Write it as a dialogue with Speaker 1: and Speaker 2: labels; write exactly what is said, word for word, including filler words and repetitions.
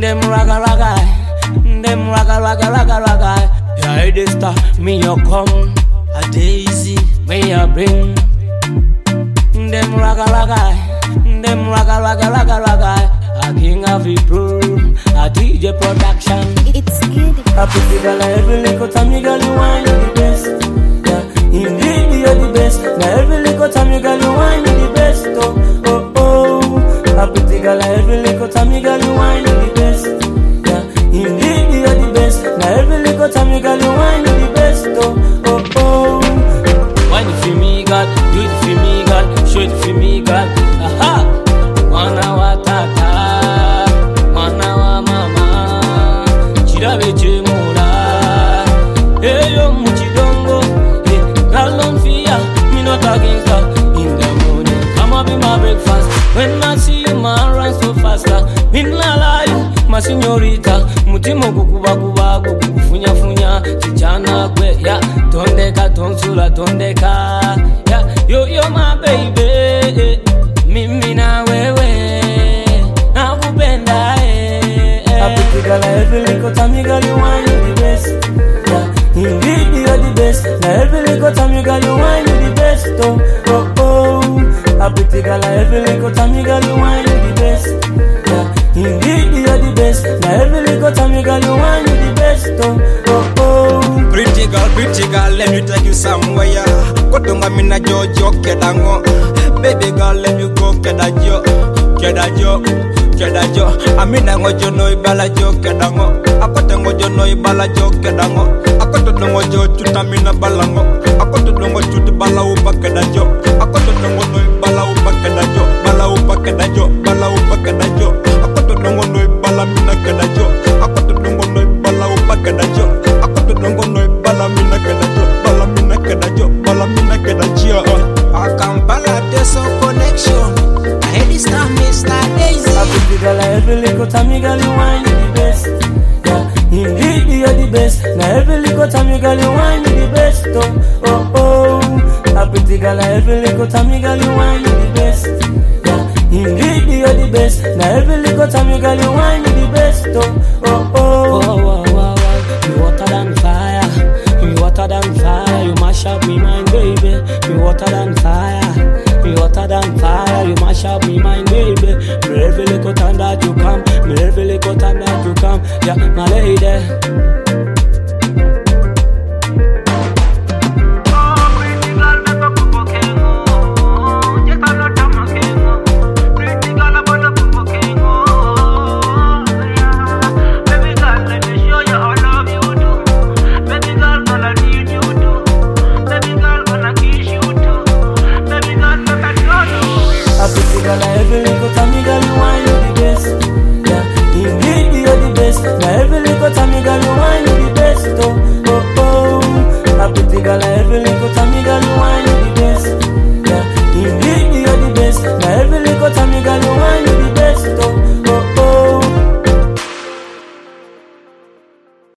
Speaker 1: Them raga raga, them raga raga raga raga. Yeah, they start me you come a daisy, me you bring. Them raga raga, them raga raga raga raga. A king of the pro, a D J production.
Speaker 2: It's good.
Speaker 1: A pretty girl, every little time you girl you want you the best. Yeah, indeed you're the best. Now every little time you girl you want you the best. Oh oh oh. A pretty girl, every little time you girl you want you the best. Yeah, indeed you're the best. Now every little time you girl you want you the best. Oh oh oh. Wine it for me, God. Do it for me, God. Show it for me, God. Aha. Wana wa tata, wana wa mama, chirabe chemura. Hey yo muchidongo, hey girl don't fear, me not against her. In the morning, come up in my breakfast. When I see you, man run so faster. In la life, my señorita, mutimo kukuba kuba kukufunya funya, chichana kwe ya, tondeka tonsula tondeka, ya yo yo my baby. Mimi na wewe nakupenda eh. A pretty girl, every little time you girl you want you the best. Yeah, indeed you're the best. Now every little time you girl you want you the best. Oh oh oh. A pretty girl, every little time you girl you want you the best. Yeah, indeed you're the best. Now every little time you girl you want you the best. Oh oh oh.
Speaker 3: Pretty girl, pretty girl, let me take you somewhere. Kotunga mina jojo kedango. Baby girl, let me go kedajo, kedajo, kedajo. Amina ngojo no ibala jo kedango. Akote ngojo no ibala jo kedango. Akote ngojo chutamina balango. Akote ngojo chuti bala upa kedajo. Akote ngojo no ibala upa kedajo. Bala upa kedajo, bala upa kedajo. Akote ngojo no ibala mina kedajo. Akote ngojo no ibala upa kedajo. Akote ngojo no ibala mina kedajo. Bala mina kedajo, bala mina kedajo. Akampala Deso Connection. I head is time, Mister Daisy.
Speaker 1: A pretty girl, every little time you girl you want you the best. Yeah, indeed you're the best. Now every little time you girl you want you the best. Oh oh oh. A pretty girl, every little time you girl you want you the best. Yeah, indeed you're the best. Now every little time you girl you want you the best. Oh oh oh. Wow wow wow wow. You hotter than fire. You hotter than fire. You mash up me mind, baby. You hotter than fire. You hotter than fire, you mash up me mind, baby. Me every little time that you come, me every little time that you come, yeah, my lady.